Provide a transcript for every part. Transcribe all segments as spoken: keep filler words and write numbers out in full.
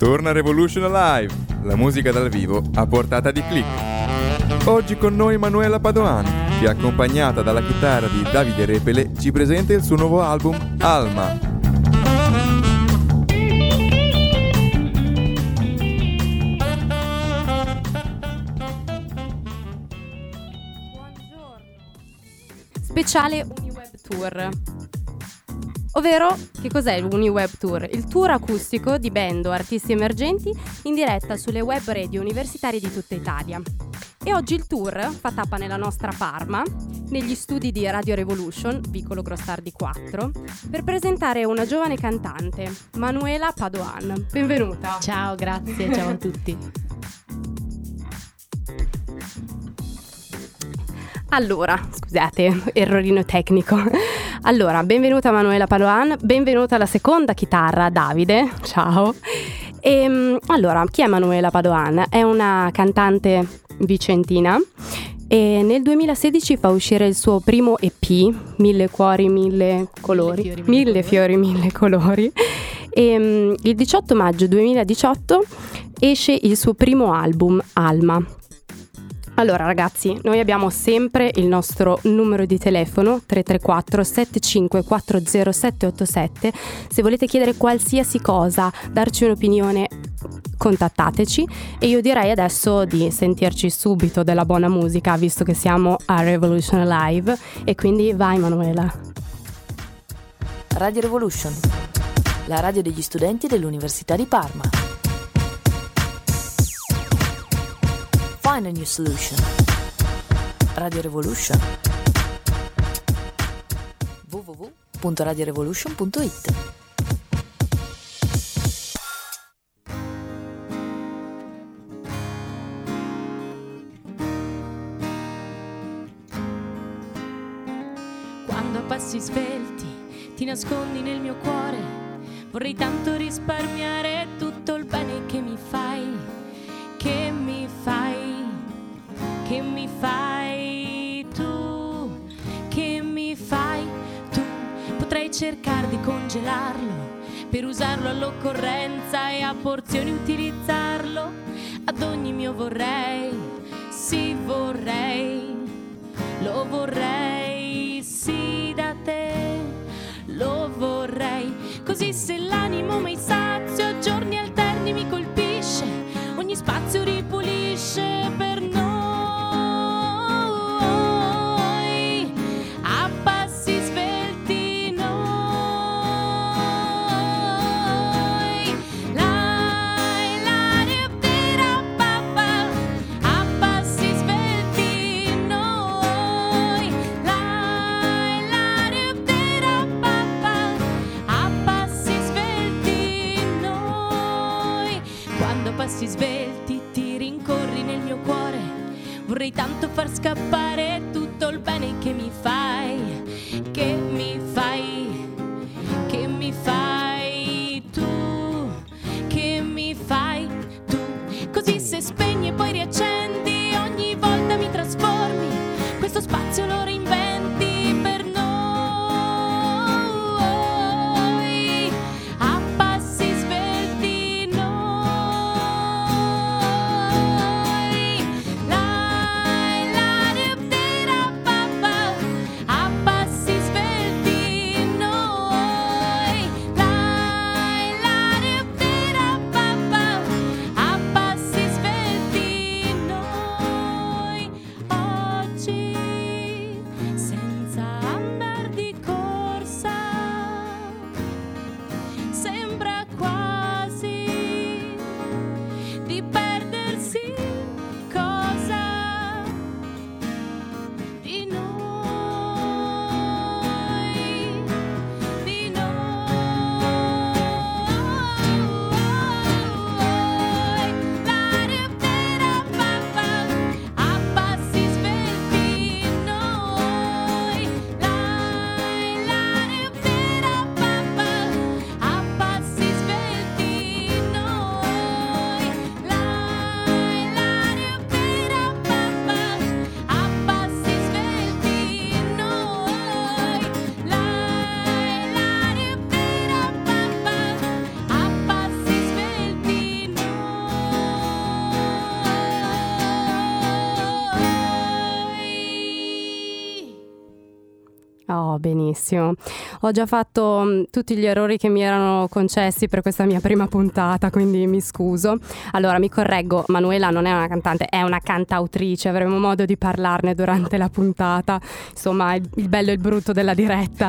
Torna Revolution Live, la musica dal vivo a portata di click. Oggi con noi Manuela Padoan, che accompagnata dalla chitarra di Davide Repele ci presenta il suo nuovo album Alma. Buongiorno. Speciale Uniweb Tour. Ovvero, che cos'è il Uniweb Tour? Il tour acustico di band o artisti emergenti in diretta sulle web radio universitarie di tutta Italia. E oggi il tour fa tappa nella nostra Parma, negli studi di Radio Revolution, Vicolo Grossardi quattro, per presentare una giovane cantante, Manuela Padoan. Benvenuta. Ciao, grazie, ciao a tutti. Allora, scusate, errorino tecnico. Allora, benvenuta Manuela Padoan, benvenuta alla seconda chitarra, Davide, ciao. E, allora, chi è Manuela Padoan? È una cantante vicentina e nel duemilasedici fa uscire il suo primo E P, Mille cuori, mille colori, mille, fiori, mille, mille fiori, mille colori. E il diciotto maggio duemiladiciotto esce il suo primo album, Alma. Allora ragazzi, noi abbiamo sempre il nostro numero di telefono tre tre quattro sette cinque quattro zero sette otto sette. Se volete chiedere qualsiasi cosa, darci un'opinione, contattateci. E io direi adesso di sentirci subito della buona musica, visto che siamo a Revolution Live. E quindi vai Manuela. Radio Revolution, la radio degli studenti dell'Università di Parma. Find a new solution. Radio Revolution. w w w punto radio revolution punto i t. Quando a passi svelti ti nascondi nel mio cuore, vorrei tanto risparmiare tutto il bene che mi fai, che mi fai. Che mi fai tu, che mi fai tu. Potrei cercare di congelarlo per usarlo all'occorrenza e a porzioni utilizzarlo ad ogni mio vorrei. Sì, vorrei, lo vorrei, sì, da te lo vorrei. Così se l'animo mai sazio a giorni alterni mi colpisce, ogni spazio ripulisce per noi. Passi svelti, ti rincorri nel mio cuore, vorrei tanto far scappare tutto il bene che mi fai, che mi fai, che mi fai tu, che mi fai tu. Così se spegni e poi riaccendi, ogni volta mi trasformi, questo spazio lo reinventi per noi. A passi svelti noi. La, la, di, di, da, pa, pa. Oh, benissimo. Ho già fatto mh, tutti gli errori che mi erano concessi per questa mia prima puntata, quindi mi scuso. Allora, mi correggo, Manuela non è una cantante, è una cantautrice, avremo modo di parlarne durante la puntata. Insomma, il, il bello e il brutto della diretta.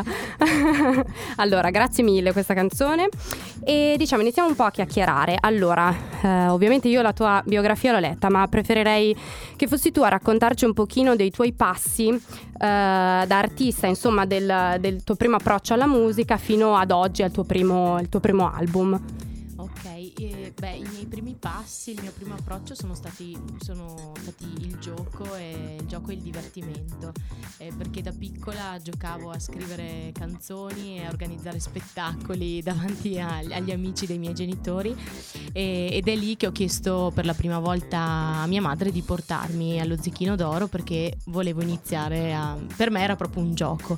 Allora, grazie mille questa canzone. E diciamo, iniziamo un po' a chiacchierare. Allora, eh, ovviamente io la tua biografia l'ho letta, ma preferirei che fossi tu a raccontarci un pochino dei tuoi passi eh, da artista, insomma, del, del tuo primo approccio alla musica fino ad oggi, al tuo primo, il tuo primo album. Ok, eh, beh, i miei primi passi, il mio primo approccio sono stati, sono stati il gioco e il gioco e il divertimento, eh, perché da piccola giocavo a scrivere canzoni e a organizzare spettacoli davanti a, agli amici dei miei genitori, e, ed è lì che ho chiesto per la prima volta a mia madre di portarmi allo Zecchino d'Oro, perché volevo iniziare a... per me era proprio un gioco.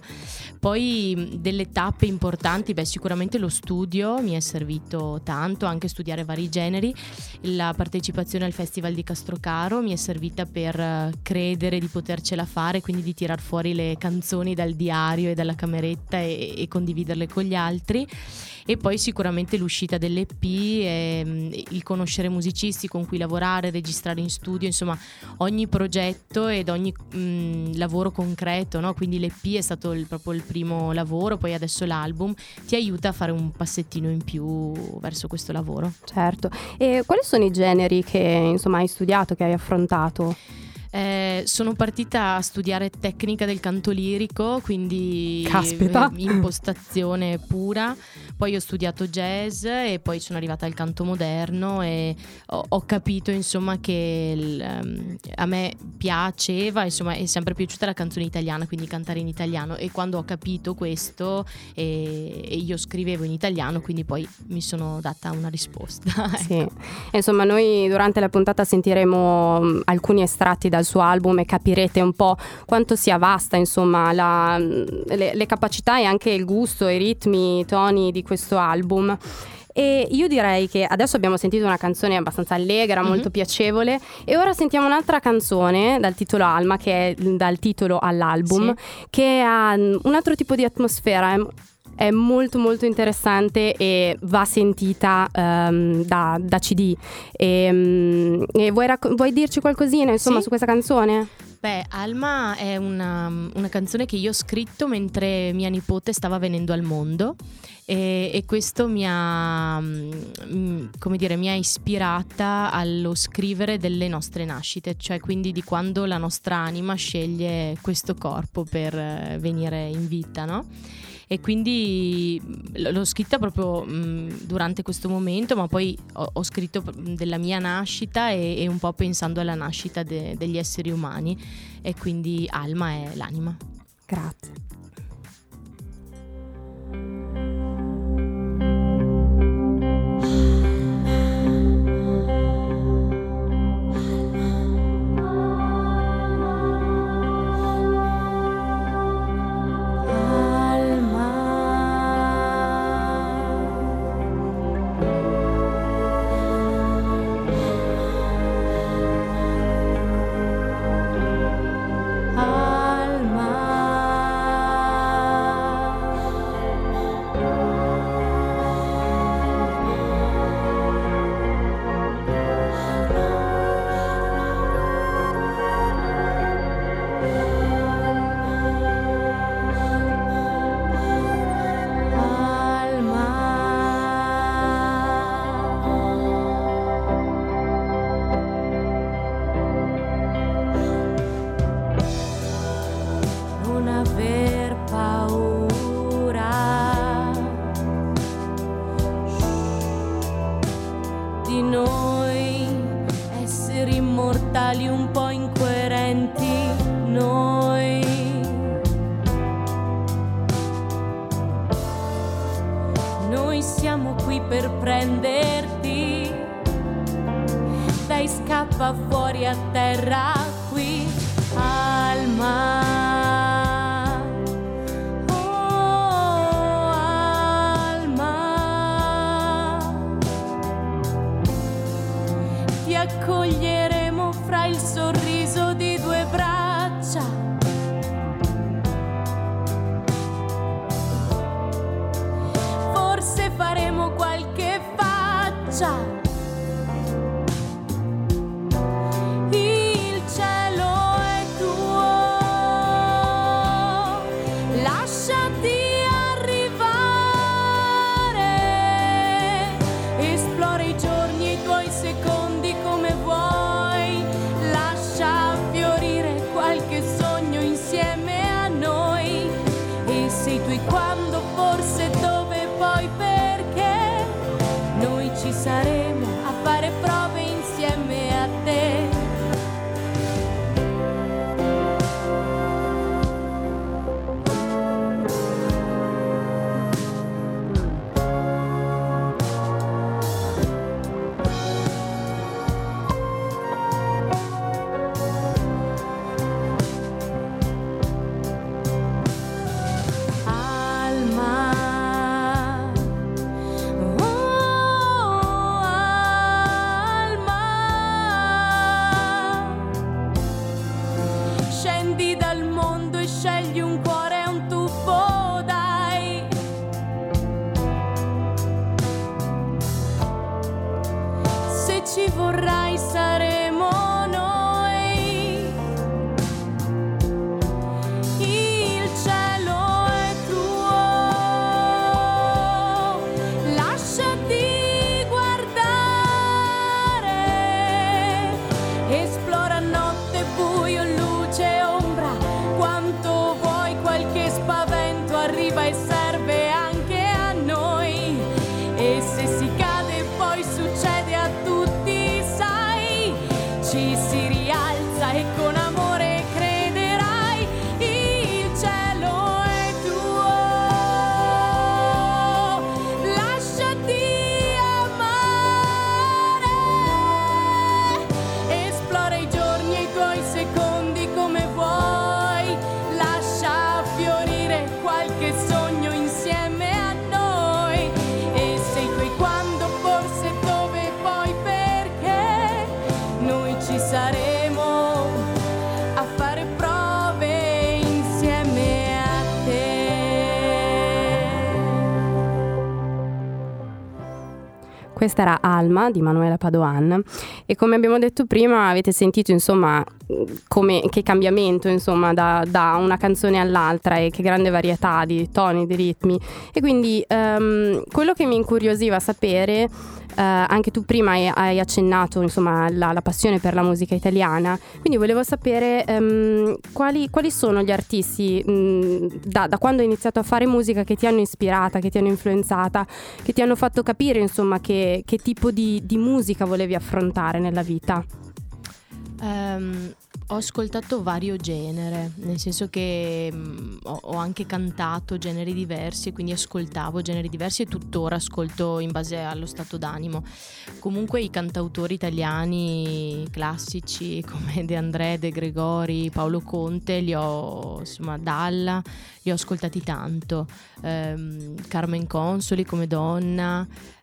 Poi delle tappe importanti, beh, sicuramente lo studio mi è servito tanto, anche studiare vari generi. La partecipazione al Festival di Castrocaro mi è servita per credere di potercela fare, quindi di tirar fuori le canzoni dal diario e dalla cameretta e, e condividerle con gli altri. E poi sicuramente l'uscita dell'E P, e il conoscere musicisti con cui lavorare, registrare in studio, insomma ogni progetto ed ogni mh, lavoro concreto, no? Quindi l'E P è stato il, proprio il primo lavoro, poi adesso l'album ti aiuta a fare un passettino in più verso questo lavoro. Certo. E quali sono i generi che insomma hai studiato, che hai affrontato? Eh, sono partita a studiare tecnica del canto lirico, quindi Caspita. impostazione pura. Poi ho studiato jazz e poi sono arrivata al canto moderno e ho, ho capito insomma che il, um, a me piaceva, insomma è sempre piaciuta la canzone italiana, quindi cantare in italiano, e quando ho capito questo e, e io scrivevo in italiano, quindi poi mi sono data una risposta. Sì. Ecco. Insomma, noi durante la puntata sentiremo um, alcuni estratti dal suo album e capirete un po' quanto sia vasta, insomma, la, le, le capacità e anche il gusto, i ritmi, i toni di questo album. E io direi che adesso abbiamo sentito una canzone abbastanza allegra, mm-hmm. molto piacevole, e ora sentiamo un'altra canzone dal titolo Alma, che è dal titolo all'album, sì. che ha un altro tipo di atmosfera. È, È molto molto interessante e va sentita um, da, da C D. E, um, e vuoi, racc- vuoi dirci qualcosina insomma sì? su questa canzone? Beh, Alma è una, una canzone che io ho scritto mentre mia nipote stava venendo al mondo, e, e questo mi ha, come dire, mi ha ispirata allo scrivere delle nostre nascite, cioè quindi di quando la nostra anima sceglie questo corpo per venire in vita, no? E quindi l'ho scritta proprio mh, durante questo momento, ma poi ho, ho scritto della mia nascita e, e un po' pensando alla nascita de, degli esseri umani, e quindi Alma è l'anima. Grazie. faremo qualche faccia. Il cielo è tuo, lasciati arrivare, esplora i giorni e i tuoi secondi come vuoi, lascia fiorire qualche sogno insieme a noi. E sei tu e quando, forse, dove, poi, perché noi ci saremo a fare prove insieme a te. Ci vorrai, saremo noi. Il cielo è tuo, lasciati guardare, esplora notte, buio, luce, ombra, quanto vuoi, qualche spavento arriva e serve anche a noi. E se si cade poi succede a tutti, ci si rialza e con amore crederai. Il cielo è tuo, lasciati amare, esplora i giorni e i tuoi secondi come vuoi, lascia fiorire qualche sogno insieme a noi. E sei tu e quando, forse, dove, poi, perché noi ci saremo a fare prove insieme a te. Questa era Alma di Manuela Padoan e, come abbiamo detto prima, avete sentito insomma come, che cambiamento insomma da, da una canzone all'altra e che grande varietà di toni, di ritmi. E quindi um, quello che mi incuriosiva sapere, Uh, anche tu prima hai, hai accennato insomma la, la passione per la musica italiana, quindi volevo sapere um, quali, quali sono gli artisti um, da, da quando hai iniziato a fare musica che ti hanno ispirata, che ti hanno influenzata, che ti hanno fatto capire insomma che, che tipo di, di musica volevi affrontare nella vita. Um, ho ascoltato vario genere, nel senso che mh, ho, ho anche cantato generi diversi, quindi ascoltavo generi diversi e tuttora ascolto in base allo stato d'animo. Comunque i cantautori italiani classici come De André, De Gregori, Paolo Conte li ho, insomma, Dalla, li ho ascoltati tanto. um, Carmen Consoli come donna.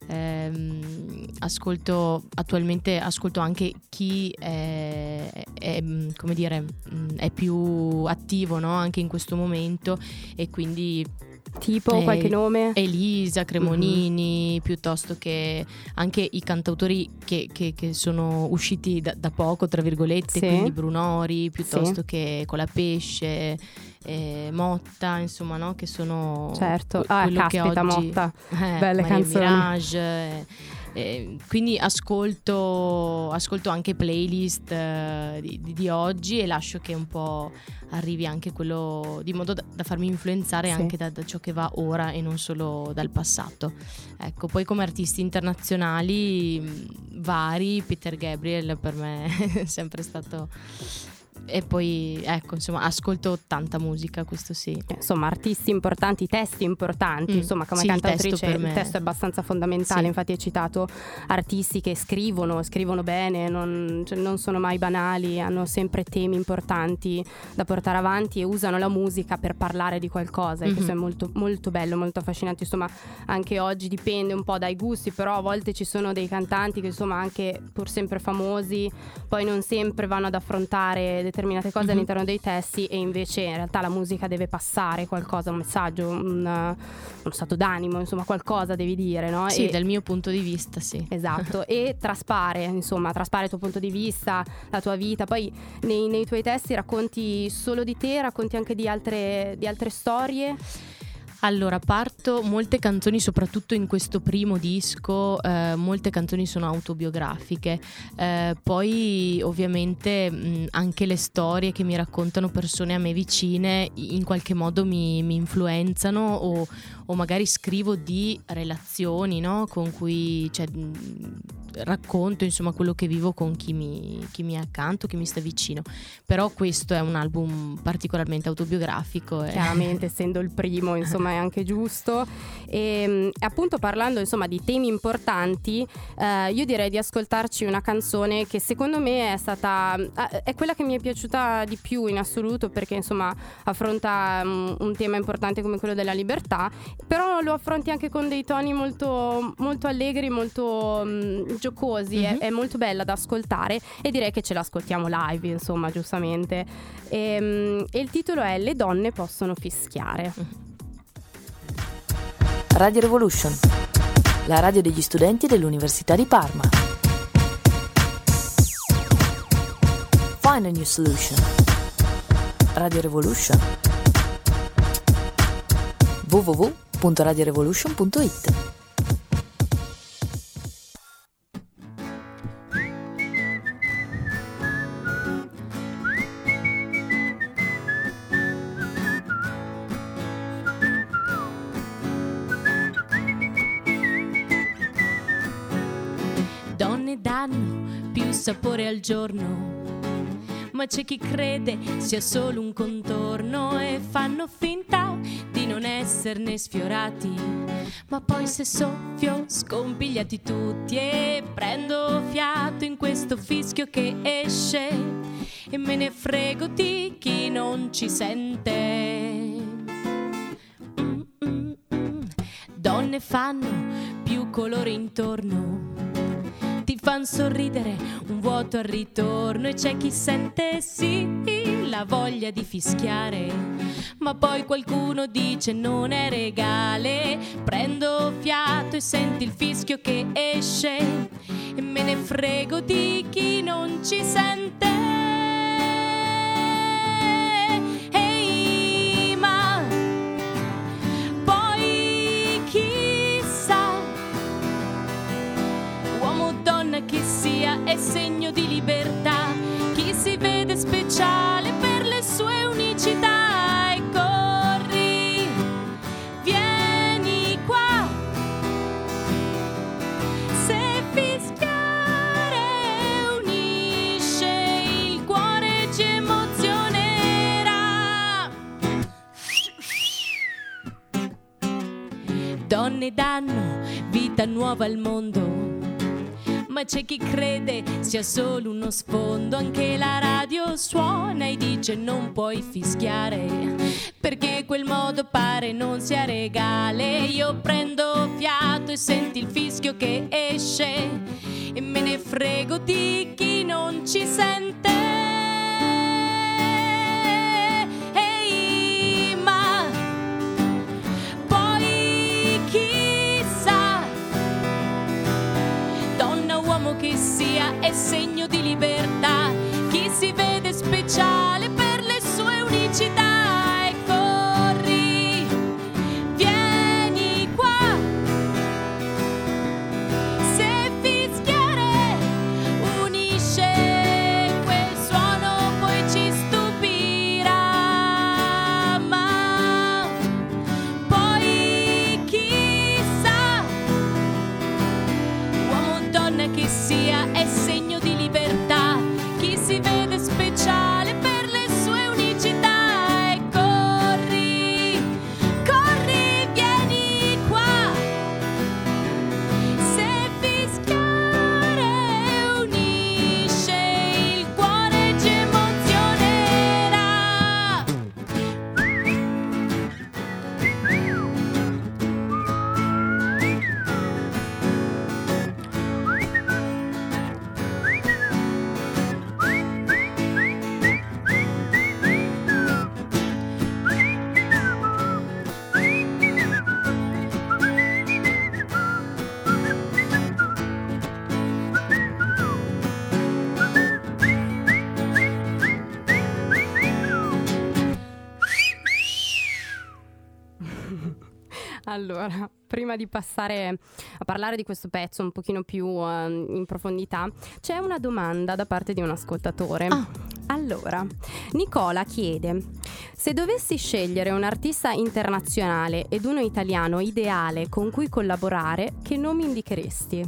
Um, ascolto attualmente ascolto anche chi è, è come dire è più attivo, no? Anche in questo momento, e quindi tipo eh, qualche nome? Elisa Cremonini, mm-hmm. piuttosto che anche i cantautori che, che, che sono usciti da, da poco, tra virgolette, sì. quindi Brunori, piuttosto sì. che Colapesce, eh, Motta, insomma, no? Che sono certo, que- ah, quello caspita, che oggi, Motta, eh, belle Maria canzoni. Mirage, eh, eh, quindi ascolto ascolto anche playlist eh, di, di oggi e lascio che un po' arrivi anche quello, di modo da, da farmi influenzare sì. anche da, da ciò che va ora e non solo dal passato. Ecco, poi come artisti internazionali vari, Peter Gabriel per me è sempre stato. E poi ecco, insomma, ascolto tanta musica, questo sì. Insomma, artisti importanti, testi importanti, mm, insomma, come sì, cantautrice il testo, il testo è abbastanza fondamentale, sì. Infatti hai citato artisti che scrivono, scrivono bene, non, cioè, non sono mai banali, hanno sempre temi importanti da portare avanti e usano la musica per parlare di qualcosa, mm-hmm. e questo è molto, molto bello, molto affascinante. Insomma, anche oggi dipende un po' dai gusti, però a volte ci sono dei cantanti che insomma, anche pur sempre famosi, poi non sempre vanno ad affrontare determinate cose Mm-hmm. all'interno dei testi e invece in realtà la musica deve passare qualcosa, un messaggio, un, uno stato d'animo, insomma qualcosa devi dire, no? Sì, e, dal mio punto di vista, sì. Esatto, e traspare, insomma, traspare il tuo punto di vista, la tua vita. Poi nei, nei tuoi testi racconti solo di te, racconti anche di altre, di altre storie. Allora, parto, molte canzoni, soprattutto in questo primo disco, eh, molte canzoni sono autobiografiche, eh, poi ovviamente mh, anche le storie che mi raccontano persone a me vicine in qualche modo mi, mi influenzano o, o magari scrivo di relazioni, no? Con cui, cioè, mh, racconto insomma quello che vivo con chi mi, chi mi è accanto, chi mi sta vicino, però questo è un album particolarmente autobiografico e... Chiaramente essendo il primo, insomma, è anche giusto. E appunto parlando insomma di temi importanti, eh, io direi di ascoltarci una canzone che secondo me è stata è quella che mi è piaciuta di più in assoluto, perché insomma affronta um, un tema importante come quello della libertà, però lo affronti anche con dei toni molto molto allegri, molto um, giocosi. Mm-hmm. è, è molto bella da ascoltare e direi che ce l'ascoltiamo live, insomma, giustamente. E, um, e il titolo è Le donne possono fischiare. Radio Revolution, la radio degli studenti dell'Università di Parma. Find a new solution. Radio Revolution. w w w punto radio revolution punto i t. Donne danno più sapore al giorno, ma c'è chi crede sia solo un contorno e fanno finta di non esserne sfiorati, ma poi se soffio scompigliati tutti e prendo fiato in questo fischio che esce e me ne frego di chi non ci sente. Mm, mm, mm. Donne fanno più colore intorno, ti fan sorridere un vuoto al ritorno e c'è chi sente sì la voglia di fischiare, ma poi qualcuno dice non è regale. Prendo fiato e senti il fischio che esce e me ne frego di chi non ci sente. Ehi, ma poi chissà, uomo o donna che sia, è segno di libertà. Chi si vede speciale per le sue unicità e corri, vieni qua. Se fischiare unisce il cuore ci emozionerà. Donne danno vita nuova al mondo, ma c'è chi crede sia solo uno sfondo. Anche la radio suona e dice non puoi fischiare, perché quel modo pare non sia regale. Io prendo fiato e senti il fischio che esce e me ne frego di chi non ci sente. Ehi, ma poi chissà, donna o uomo che sia, è segno di libertà. Chi si vede speciale per le sue unicità e corri, vieni qua. Se fischiare unisce quel suono poi ci stupirà, ma poi chissà, uomo o donna che sia, è segno di libertà. Allora, prima di passare a parlare di questo pezzo un pochino più uh, in profondità, c'è una domanda da parte di un ascoltatore. Ah. Allora, Nicola chiede: se dovessi scegliere un artista internazionale ed uno italiano ideale con cui collaborare, che nomi indicheresti?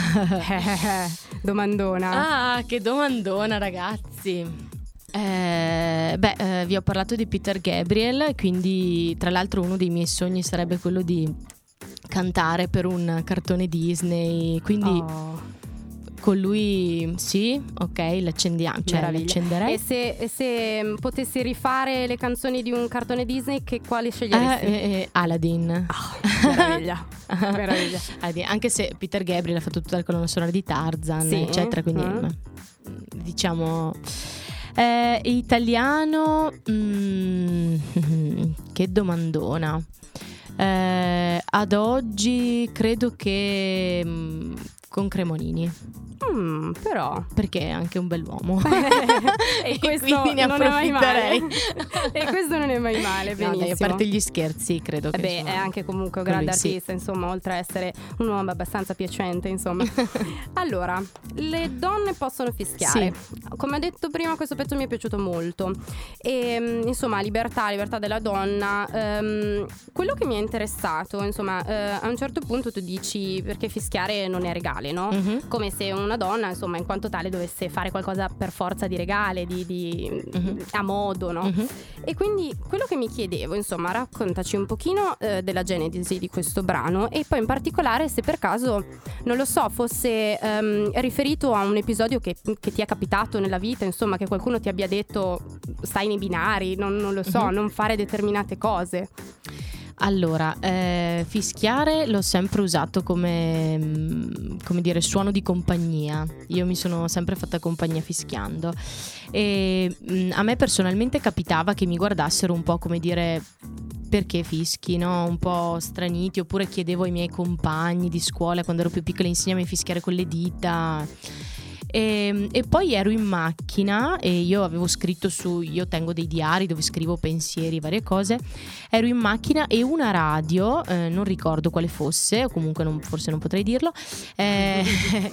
Domandona. Ah, che domandona, ragazzi. Eh, beh, eh, vi ho parlato di Peter Gabriel, quindi tra l'altro uno dei miei sogni sarebbe quello di cantare per un cartone Disney, quindi Oh. con lui sì, ok, l'accendiamo, cioè Meraviglia. l'accenderei. E se, e se mm, potessi rifare le canzoni di un cartone Disney, che quali Eh, sceglieresti? eh, eh, Aladdin. Meraviglia. Meraviglia. Aladdin, anche se Peter Gabriel ha fatto tutta la colonna sonora di Tarzan, Sì. eccetera, quindi Mm. diciamo eh, italiano, mm, che domandona. Eh, ad oggi credo che mm, con Cremonini, Mm, però perché è anche un bell'uomo. e questo quindi ne non è mai male. approfitterei. E questo non è mai male. No, Benissimo. dai, a parte gli scherzi, credo che Eh beh, insomma, è anche comunque un con grande lui sì. artista, insomma, oltre a essere un uomo abbastanza piacente, insomma. Allora, le donne possono fischiare. Come ho detto prima, questo pezzo mi è piaciuto molto. E mm, insomma, libertà, libertà della donna. ehm, quello che mi è interessato, insomma, eh, a un certo punto tu dici perché fischiare non è regale, no? Mhm. Come se una donna, insomma, in quanto tale dovesse fare qualcosa per forza di regale, di, di- Mhm. a modo, no? Mhm. E quindi quello che mi chiedevo, insomma, raccontaci un pochino eh, della genesi di questo brano e poi in particolare se per caso, non lo so, fosse ehm, riferito a un episodio che, che ti è capitato nella vita, insomma, che qualcuno ti abbia detto stai nei binari, non, non lo so, Mhm. non fare determinate cose. Allora, eh, fischiare l'ho sempre usato come, mm, come dire, suono di compagnia. Io mi sono sempre fatta compagnia fischiando e mm, a me personalmente capitava che mi guardassero un po' come dire perché fischi, no? Un po' straniti, oppure chiedevo ai miei compagni di scuola quando ero più piccola insegnami a fischiare con le dita. E, e poi ero in macchina e io avevo scritto su, io tengo dei diari dove scrivo pensieri, varie cose. Ero in macchina e una radio, eh, non ricordo quale fosse, o comunque non, forse non potrei dirlo, eh,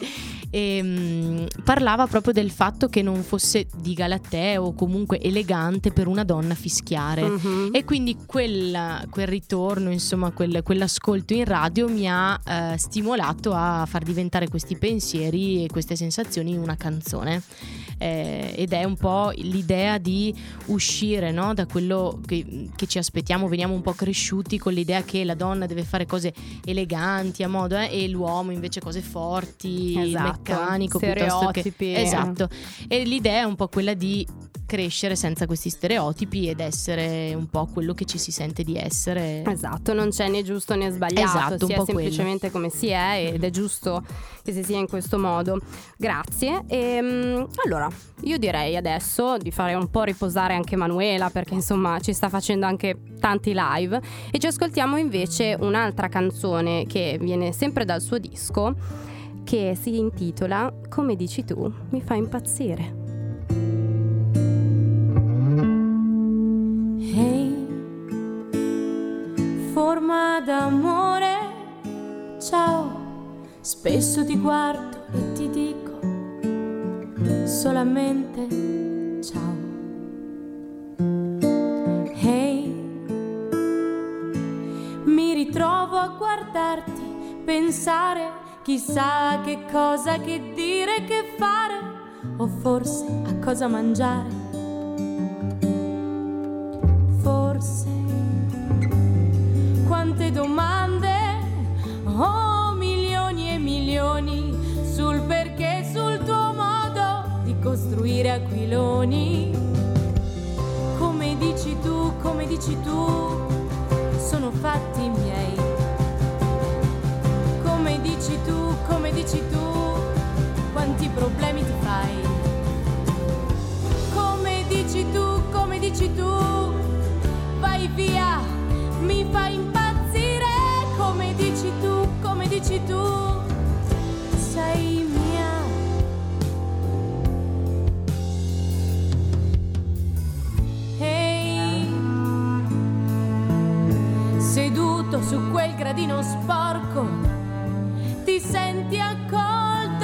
e, mm, parlava proprio del fatto che non fosse di galatè o comunque elegante per una donna fischiare. Mhm. E quindi quel, quel ritorno, insomma, quel, quell'ascolto in radio mi ha eh, stimolato a far diventare questi pensieri e queste sensazioni in una canzone. Eh, ed è un po' l'idea di uscire, no, da quello che, che ci aspettiamo. Veniamo un po' cresciuti con l'idea che la donna deve fare cose eleganti a modo eh, e l'uomo invece cose forti, Esatto. meccanico piuttosto che Stereotipi. esatto. E l'idea è un po' quella di crescere senza questi stereotipi ed essere un po' quello che ci si sente di essere. Esatto, non c'è né giusto né sbagliato, Esatto, un si è po' semplicemente come si è ed è giusto che si sia in questo modo. Grazie. E, allora, io direi adesso di fare un po' riposare anche Manuela, perché insomma ci sta facendo anche tanti live, e ci ascoltiamo invece un'altra canzone che viene sempre dal suo disco, che si intitola Come dici tu, mi fa impazzire. Ehi, forma d'amore, ciao, spesso ti guardo e ti dico solamente ciao. Ehi, mi ritrovo a guardarti, pensare chissà che cosa, che dire, che fare, o forse a cosa mangiare. Forse quante domande, oh milioni e milioni, sul perché, sul tuo modo di costruire aquiloni. Come dici tu, come dici tu, sono fatti miei. Come dici tu, come dici tu, quanti problemi ti fai. Come dici tu, come dici tu, vai via, mi fai impazzire. Come dici tu, come dici tu, sei mia. Ehi, seduto giuro, su quel gradino sporco ti senti accolto.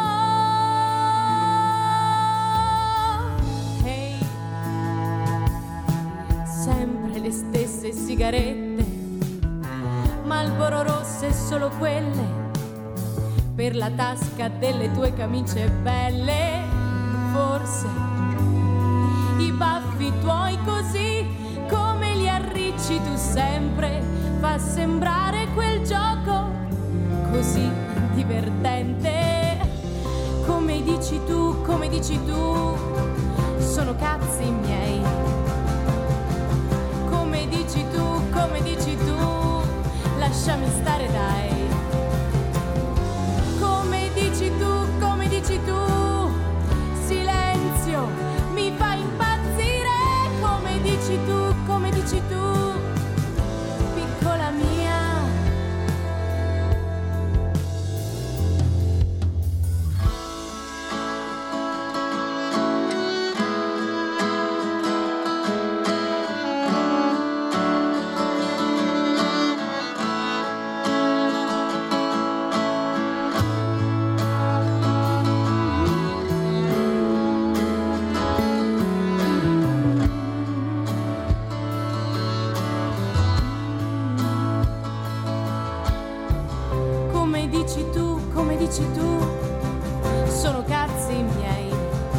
Ehi, sempre le stesse sigarette, Marlboro rosse, solo quelle per la tasca delle tue camicie belle. Forse i baffi tuoi, così come li arricci tu sempre, fa sembrare quel gioco così divertente. Come dici tu, come dici tu, sono cazzi miei. Come dici tu, come dici tu, lasciami stare dai. Come dici tu, come dici tu, silenzio, mi fa impazzire. Come dici tu, come dici tu, piccola mia. Dici tu, sono cazzi miei.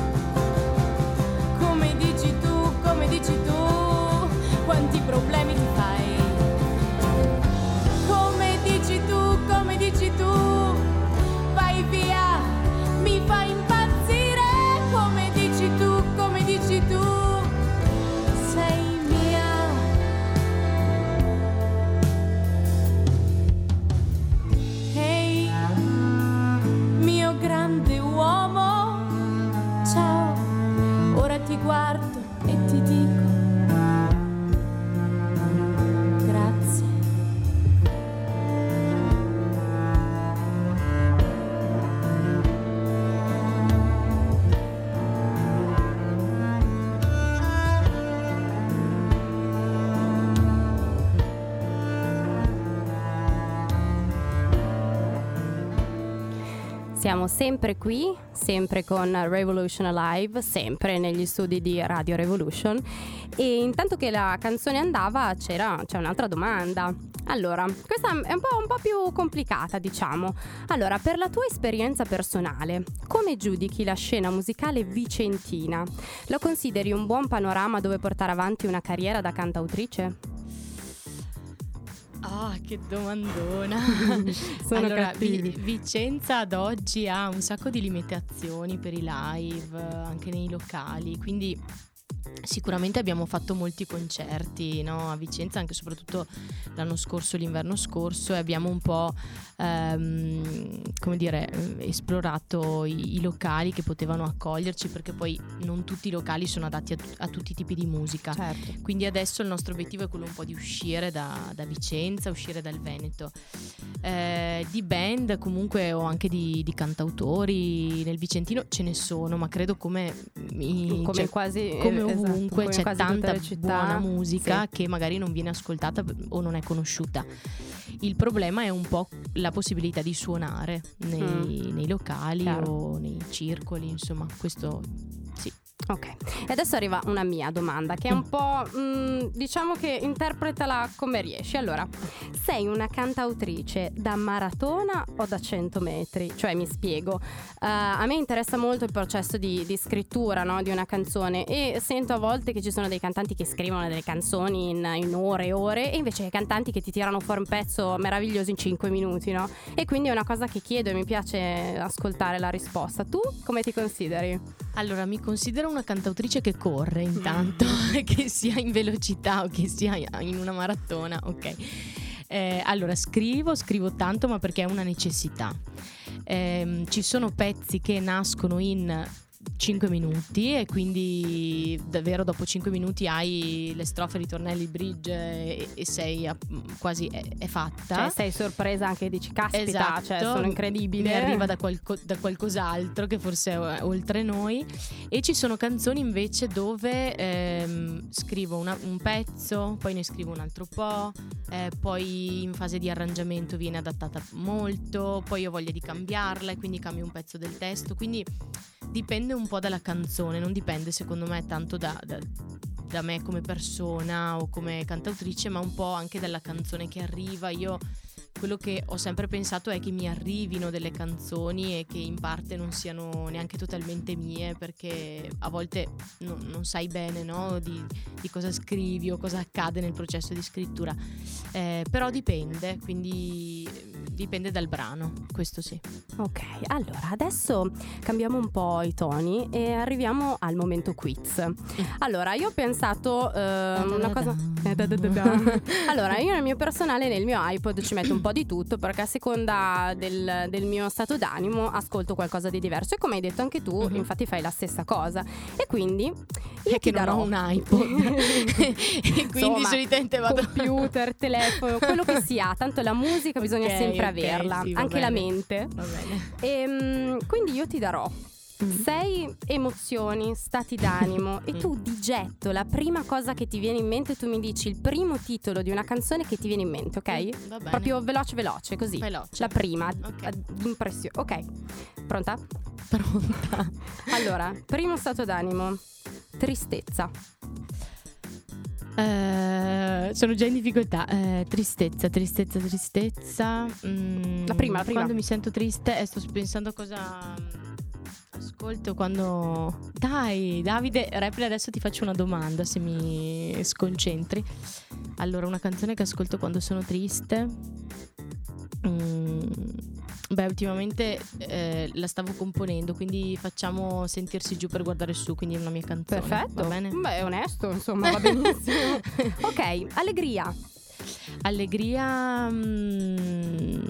Come dici tu, come dici tu, quanti problemi ti fai. Come dici tu, come dici tu, vai via, mi fai impazzire. Come dici tu, come dici tu, sei mia. Ehi, mio grande uomo, ciao, ora ti guardo e ti dico grazie. Siamo sempre qui, sempre con Revolution Alive, sempre negli studi di Radio Revolution. E intanto che la canzone andava c'era c'è un'altra domanda. Allora, questa è un po', un po' più complicata, diciamo. Allora, per la tua esperienza personale, come giudichi la scena musicale vicentina? Lo consideri un buon panorama dove portare avanti una carriera da cantautrice? Ah, che domandona. Sono allora, Vi- cattivi. Vicenza ad oggi ha un sacco di limitazioni per i live, anche nei locali, quindi sicuramente abbiamo fatto molti concerti, no, a Vicenza, anche soprattutto l'anno scorso, l'inverno scorso, e abbiamo un po' ehm, come dire, esplorato i, i locali che potevano accoglierci, perché poi non tutti i locali sono adatti a, a tutti i tipi di musica. Certo. Quindi adesso il nostro obiettivo è quello un po' di uscire da, da Vicenza, uscire dal Veneto. Eh, di band comunque, o anche di, di cantautori nel Vicentino ce ne sono, ma credo come, i, Come cioè, quasi come eh, esatto, ovunque come c'è quasi tutte tanta le città. buona musica, Sì. che magari non viene ascoltata o non è conosciuta. Il problema è un po' la possibilità di suonare nei, Mm. nei locali Chiaro. o nei circoli, insomma, questo sì. Ok, e adesso arriva una mia domanda che è un po', mh, diciamo che interpretala come riesci. Allora, sei una cantautrice da maratona o da cento metri? Cioè, mi spiego, uh, a me interessa molto il processo di, di scrittura, no, di una canzone, e sento a volte che ci sono dei cantanti che scrivono delle canzoni in, in ore e ore, e invece i cantanti che ti tirano fuori un pezzo meraviglioso in cinque minuti, no? E quindi è una cosa che chiedo e mi piace ascoltare la risposta. Tu come ti consideri? Allora, mi considero una cantautrice che corre intanto, che sia in velocità o che sia in una maratona, ok. Eh, allora, scrivo, scrivo tanto, ma perché è una necessità. Eh, ci sono pezzi che nascono in cinque minuti, e quindi davvero dopo cinque minuti hai le strofe, ritornelli, bridge e, e sei a, quasi è, è fatta. Cioè sei sorpresa anche e dici caspita, esatto, cioè sono incredibili. Mi arriva da, qualco, da qualcos'altro che forse è oltre noi. E ci sono canzoni invece dove ehm, scrivo una, un pezzo, poi ne scrivo un altro po', eh, poi in fase di arrangiamento viene adattata molto, poi ho voglia di cambiarla e quindi cambio un pezzo del testo, quindi dipende un po' dalla canzone, non dipende secondo me tanto da, da, da me come persona o come cantautrice, ma un po' anche dalla canzone che arriva. Io quello che ho sempre pensato è che mi arrivino delle canzoni e che in parte non siano neanche totalmente mie, perché a volte no, non sai bene, no, di, di cosa scrivi o cosa accade nel processo di scrittura, eh, però dipende, quindi dipende dal brano, questo sì. Ok, allora adesso cambiamo un po' i toni e arriviamo al momento quiz. Allora io ho pensato eh, una cosa eh, da da da da. Allora io nel mio personale, nel mio iPod ci metto un po' di tutto, perché a seconda del, del mio stato d'animo ascolto qualcosa di diverso, e come hai detto anche tu, uh-huh. infatti fai la stessa cosa, e quindi io è ti che darò non ho un iPod e quindi insomma, solitamente vado computer, telefono, quello che sia, tanto la musica bisogna okay, sempre okay, averla, sì, anche bene. la mente. Va bene. E, quindi io ti darò Mm. sei emozioni, stati d'animo, e tu di getto la prima cosa che ti viene in mente, tu mi dici il primo titolo di una canzone che ti viene in mente, ok? Mm, va bene. Proprio veloce veloce, così. Veloce. La prima, Ok. ad impressione. Ok, pronta? Pronta. Allora, primo stato d'animo, tristezza. Eh, sono già in difficoltà. Eh, tristezza, tristezza, tristezza. Mm, La prima, la prima. Quando mi sento triste, eh, sto pensando a cosa ascolto quando. Dai, Davide Repli, adesso ti faccio una domanda, se mi sconcentri. Allora, una canzone che ascolto quando sono triste. Mm, beh, ultimamente eh, la stavo componendo, quindi facciamo Sentirsi giù per guardare su, quindi è una mia canzone. Perfetto. Va bene? Beh, è onesto, insomma, va benissimo. Ok, allegria. Allegria. Mm,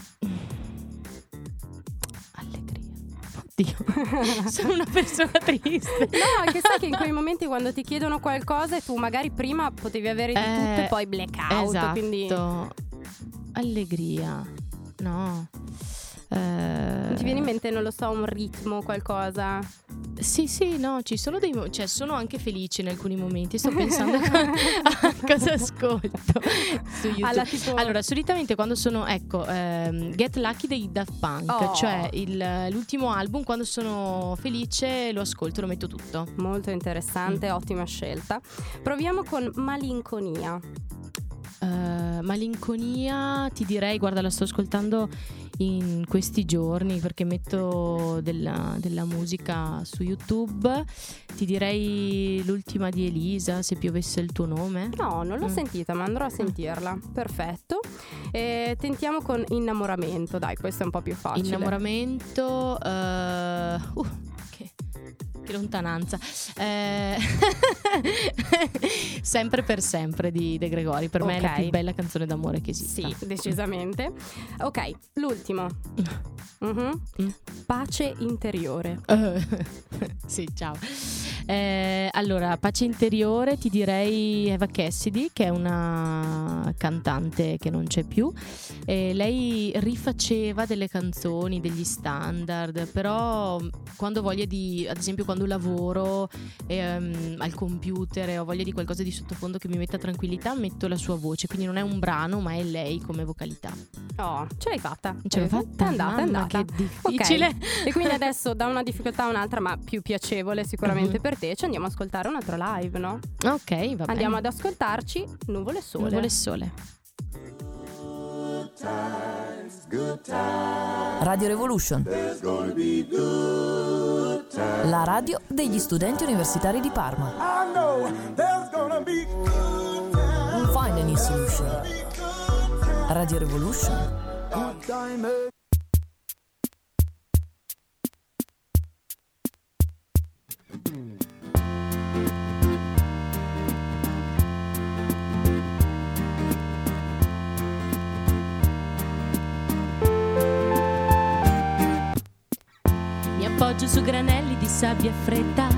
allegria. Oddio, sono una persona triste. No, che sai che in quei momenti quando ti chiedono qualcosa e tu magari prima potevi avere di Eh, tutto e poi blackout, esatto. quindi Allegria. No. Eh, non ti viene in mente, non lo so, un ritmo, qualcosa? Sì, sì, no, ci sono dei mo- cioè sono anche felice in alcuni momenti. Sto pensando a, co- a cosa ascolto su YouTube. Alla tipo- Allora, solitamente quando sono, ecco, ehm, Get Lucky dei Daft Punk, Oh. cioè il- l'ultimo album, quando sono felice lo ascolto, lo metto tutto. Molto interessante, ottima scelta. Proviamo con malinconia. Uh, malinconia, ti direi, guarda, la sto ascoltando in questi giorni perché metto della, della musica su YouTube. Ti direi l'ultima di Elisa, Se piovesse il tuo nome. No, non l'ho Mm. sentita, ma andrò a sentirla. Perfetto. E tentiamo con innamoramento, dai, questo è un po' più facile. Innamoramento, uh, uh, che, che lontananza. Eh, Sempre per sempre di De Gregori. Per me è la Ok. più bella canzone d'amore che esista. Sì, decisamente. Ok, l'ultimo. Mhm. Mm. Pace interiore. Uh, sì, ciao. Eh, allora, pace interiore, ti direi Eva Cassidy, che è una cantante che non c'è più. Eh, lei rifaceva delle canzoni, degli standard, però quando ho voglia di, ad esempio quando lavoro ehm, al computer e ho voglia di qualcosa di sottofondo che mi metta tranquillità, metto la sua voce, quindi non è un brano ma è lei come vocalità. Oh, ce l'hai fatta. Ce l'ho Eh, fatta? È andata, è Mamma, andata. che difficile. Ok. E quindi adesso da una difficoltà a un'altra, ma più piacevole sicuramente Mhm. per te, ci andiamo a ascoltare un altro live, no? Ok, va bene. Andiamo ad ascoltarci Nuvole e Sole. Nuvole e Sole. Radio Revolution. La radio degli studenti universitari di Parma. Find any solution. Radio Revolution. Mi ha appoggio su granelli di sabbia fredda.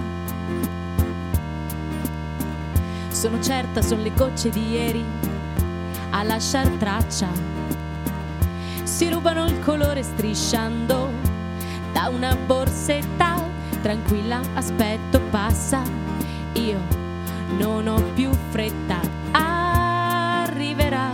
Sono certa son le gocce di ieri a lasciar traccia, si rubano il colore strisciando da una borsetta. Tranquilla, aspetto, passa, io non ho più fretta. Arriverà,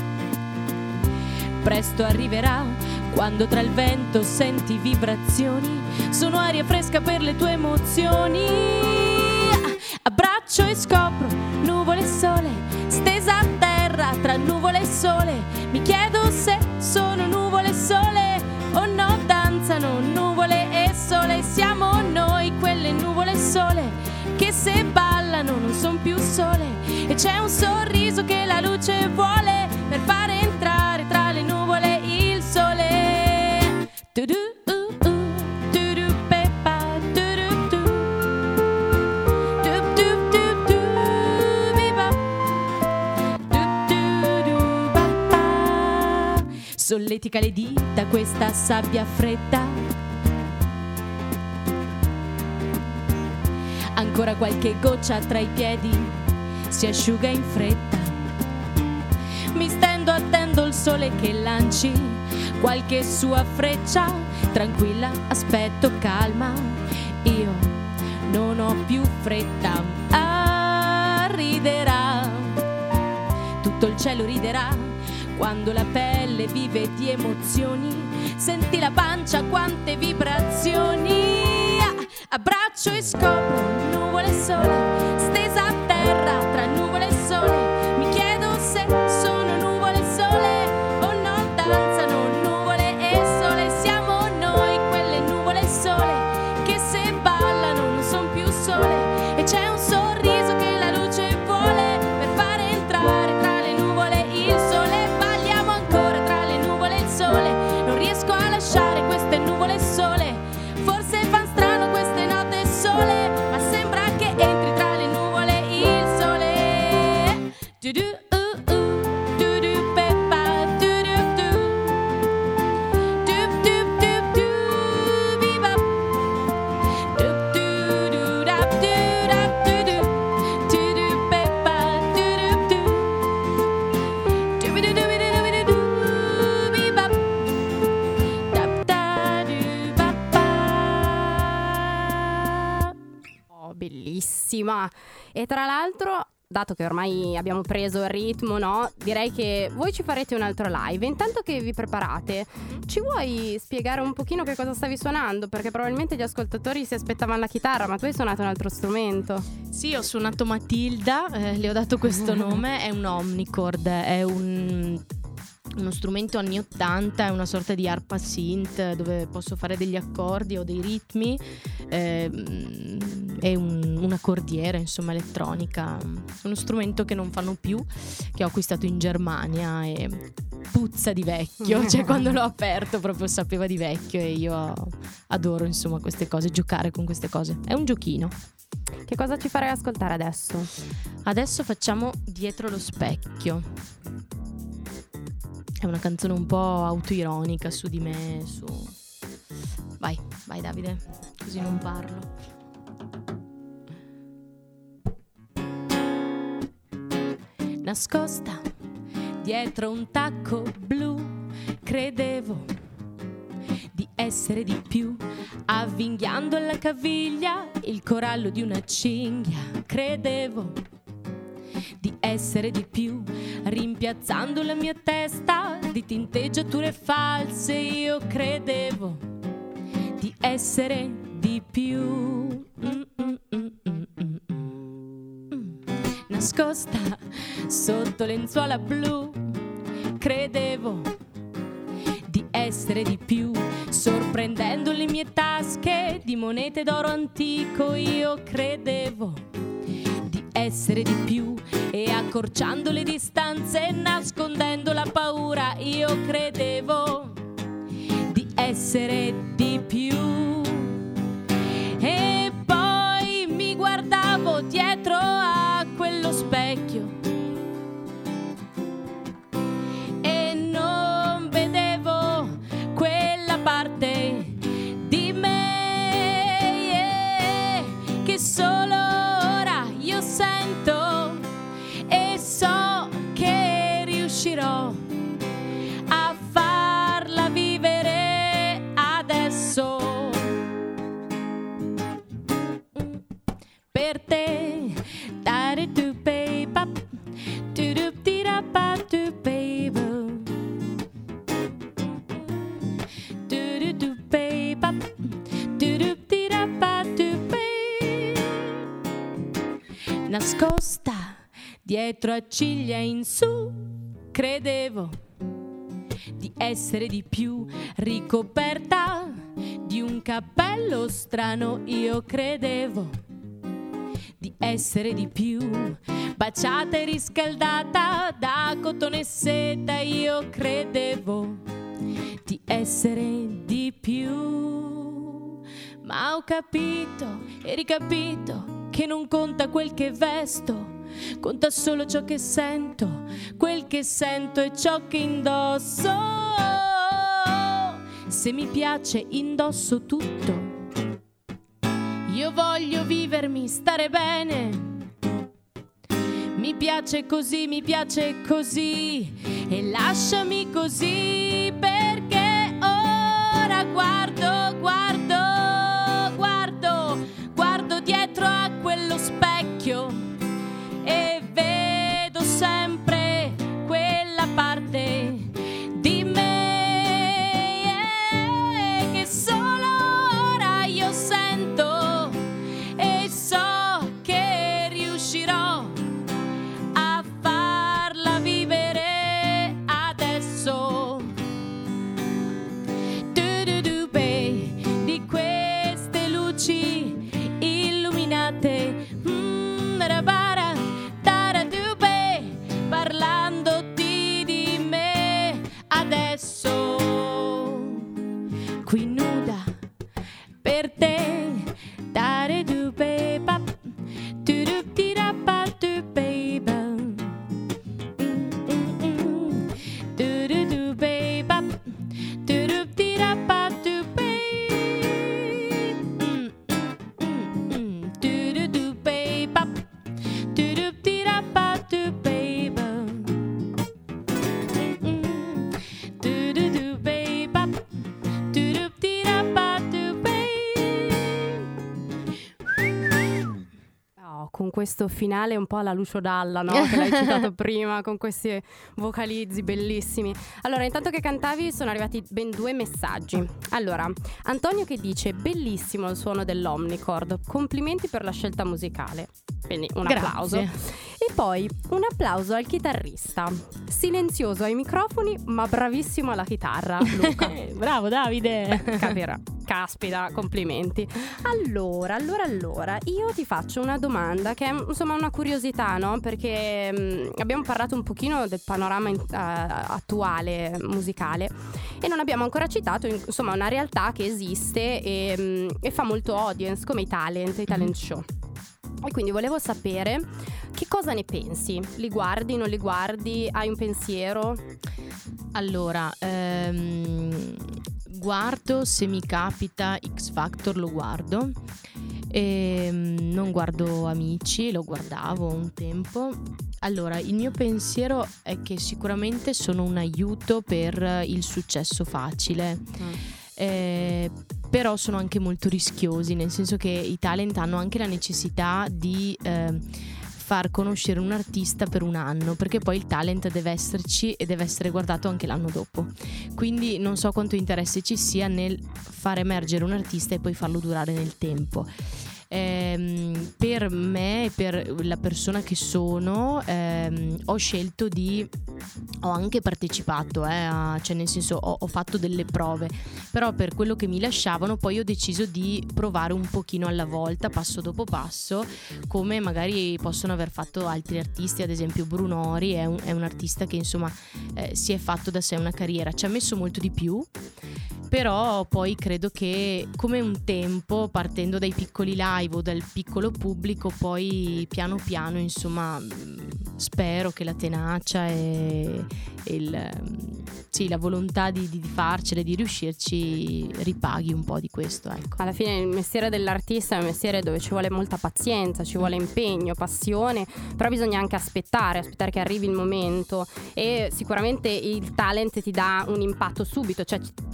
presto arriverà, quando tra il vento senti vibrazioni, sono aria fresca per le tue emozioni. Abbraccio e scopro nuvole e sole, stesa a terra tra nuvole e sole. Mi chiedo se sono nuvole e sole o no, danzano nuvole e sole. Siamo noi quelle nuvole e sole che se ballano non son più sole. E c'è un sorriso che la luce vuole per fare entrare tra le nuvole il sole. Tu-du. Solletica le dita questa sabbia fredda, ancora qualche goccia tra i piedi si asciuga in fretta. Mi stendo, attendo il sole che lanci qualche sua freccia. Tranquilla, aspetto, calma, io non ho più fretta. Ah, riderà, tutto il cielo riderà quando la pelle vive di emozioni. Senti la pancia, quante vibrazioni. Abbraccio e scopro nuvole e sole, stesa a terra tra nuvole e sole. Mi chiedo se sono nuvole e sole o no, danzano nuvole e sole. Siamo noi quelle nuvole e sole che se ballano non son più sole. E c'è un sorriso che la luce vuole per fare entrare tra le nuvole il sole. Non riesco a lasciare queste nuvole e sole. Forse fan strano queste note sole, ma sembra che entri tra le nuvole il sole. Du-du, uh, uh, du-du, peppa, du-du-du. Du-du-du-du, viva. Du-du-du-da-du-da-du-du. Du-du, peppa, du-du-du. Du-du-du-du-du-du-du, viva. Bellissima. E tra l'altro, dato che ormai abbiamo preso il ritmo, no? Direi che voi ci farete un altro live. Intanto che vi preparate, ci vuoi spiegare un pochino che cosa stavi suonando? Perché probabilmente gli ascoltatori si aspettavano la chitarra, ma tu hai suonato un altro strumento. Sì, ho suonato Matilda, eh, le ho dato questo nome. È un omnichord, è un... uno strumento anni ottanta, è una sorta di arpa synth dove posso fare degli accordi o dei ritmi, eh, è un, una cordiera, insomma, elettronica, uno strumento che non fanno più, che ho acquistato in Germania e puzza di vecchio, cioè quando l'ho aperto proprio sapeva di vecchio, e io adoro, insomma, queste cose, giocare con queste cose, è un giochino. Che cosa ci farei ascoltare adesso? Adesso facciamo Dietro lo specchio. È una canzone un po' autoironica su di me, su... Vai, vai Davide, così non parlo. Nascosta dietro un tacco blu, credevo di essere di più, avvinghiando alla caviglia il corallo di una cinghia. Credevo di essere di più, rimpiazzando la mia testa di tinteggiature false. Io credevo di essere di più. Mm, mm, mm, mm, mm, mm. Nascosta sotto lenzuola blu, credevo di essere di più, sorprendendo le mie tasche di monete d'oro antico. Io credevo di essere di più, e accorciando le distanze, nascondendo la paura, io credevo di essere di più. E poi mi guardavo dietro a quello specchio e non vedevo quella parte di me Nascosta dietro a ciglia in su, credevo di essere di più, ricoperta di un cappello strano. Io credevo di essere di più, baciata e riscaldata da cotone e seta. Io credevo di essere di più, ma ho capito e ricapito che non conta quel che vesto, conta solo ciò che sento, quel che sento è ciò che indosso. Se mi piace indosso tutto, io voglio vivermi, stare bene. Mi piace così, mi piace così, e lasciami così, perché ora guardo, guardo, guardo, guardo dietro a quello specchio e vedo sempre quella parte di me, yeah, che solo ora io sento, e so che riuscirò a farla vivere adesso. Du-du-du, babe, di queste luci illuminate, mm, rabara, taradube, parlandoti di me adesso, qui nuda per te, taradube, pap, turuptirapatube, bam, turudube, pap, turuptirapatube. Con questo finale un po' alla Lucio Dalla, no? Che l'hai citato prima, con questi vocalizzi bellissimi. Allora, intanto che cantavi sono arrivati ben due messaggi. Allora, Antonio che dice: bellissimo il suono dell'Omnicord, complimenti per la scelta musicale. Quindi un Grazie. applauso. E poi un applauso al chitarrista, silenzioso ai microfoni ma bravissimo alla chitarra, Luca. Bravo Davide. Capirà. Caspita, complimenti. Allora, allora, allora, io ti faccio una domanda che è insomma una curiosità, no? Perché mh, abbiamo parlato un pochino del panorama in, uh, attuale musicale e non abbiamo ancora citato insomma una realtà che esiste e, mh, e fa molto audience, come i talent, i talent show. E quindi volevo sapere che cosa ne pensi? Li guardi, non li guardi? Hai un pensiero? Allora, ehm, guardo, se mi capita X Factor lo guardo, e non guardo Amici, lo guardavo un tempo. Allora, il mio pensiero è che sicuramente sono un aiuto per il successo facile. Mm. Eh, però sono anche molto rischiosi, nel senso che i talent hanno anche la necessità di eh, far conoscere un artista per un anno, perché poi il talent deve esserci e deve essere guardato anche l'anno dopo. Quindi non so quanto interesse ci sia nel far emergere un artista e poi farlo durare nel tempo. Ehm, per me, per la persona che sono, ehm, ho scelto di ho anche partecipato, eh, a, cioè nel senso ho, ho fatto delle prove, però per quello che mi lasciavano poi ho deciso di provare un pochino alla volta, passo dopo passo, come magari possono aver fatto altri artisti. Ad esempio Brunori è un, è un artista che insomma eh, si è fatto da sé una carriera, ci ha messo molto di più, però poi credo che come un tempo, partendo dai piccoli live o dal piccolo pubblico, poi piano piano insomma spero che la tenacia e, e il, sì, la volontà di, di farcele, di riuscirci, ripaghi un po' di questo, ecco. Alla fine il mestiere dell'artista è un mestiere dove ci vuole molta pazienza, ci vuole impegno, passione, però bisogna anche aspettare, aspettare che arrivi il momento, e sicuramente il talent ti dà un impatto subito, cioè ti butti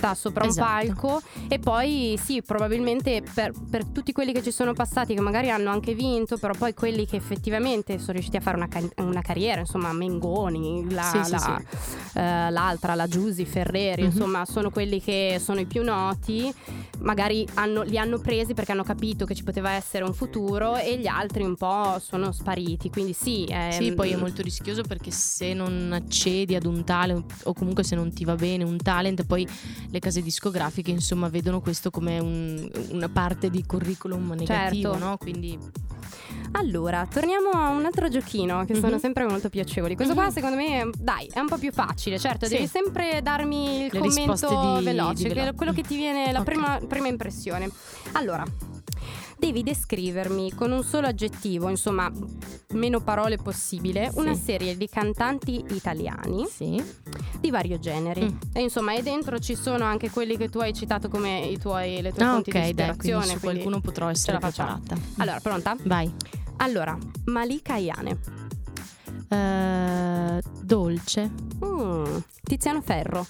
vita sopra Esatto. un palco, e poi sì, probabilmente per, per tutti quelli che ci sono passati, che magari hanno anche vinto, però poi quelli che effettivamente sono riusciti a fare una, ca- una carriera, insomma Mengoni, la, Sì, sì, la, sì. eh, l'altra, la Giusy Ferreri, Mhm. insomma sono quelli che sono i più noti, magari hanno, li hanno presi perché hanno capito che ci poteva essere un futuro, e gli altri un po' sono spariti, quindi sì. Ehm, Sì, poi è molto rischioso, perché se non accedi ad un talent, o comunque se non ti va bene un talent, poi le case discografiche insomma vedono questo come un- una parte di curriculum negativo, Certo. no? Quindi Allora, torniamo a un altro giochino che sono Mhm. sempre molto piacevoli. Questo Mhm. qua secondo me, dai, è un po' più facile. Certo, Sì. devi sempre darmi il Le risposte commento di- veloce, di velo- che- quello che ti viene, la Ok. prima, prima impressione. Allora, devi descrivermi con un solo aggettivo, insomma, meno parole possibile, Sì. una serie di cantanti italiani sì. di vario genere. Mm. E insomma, e dentro ci sono anche quelli che tu hai citato come i tuoi, le tue Ah, fonti ok, di dai, ispirazione. quindi su quindi qualcuno potrò ce essere la facciamo. preparata. Allora, pronta? Vai. Allora, Malika Ayane. Eh, dolce. Mm, Tiziano Ferro.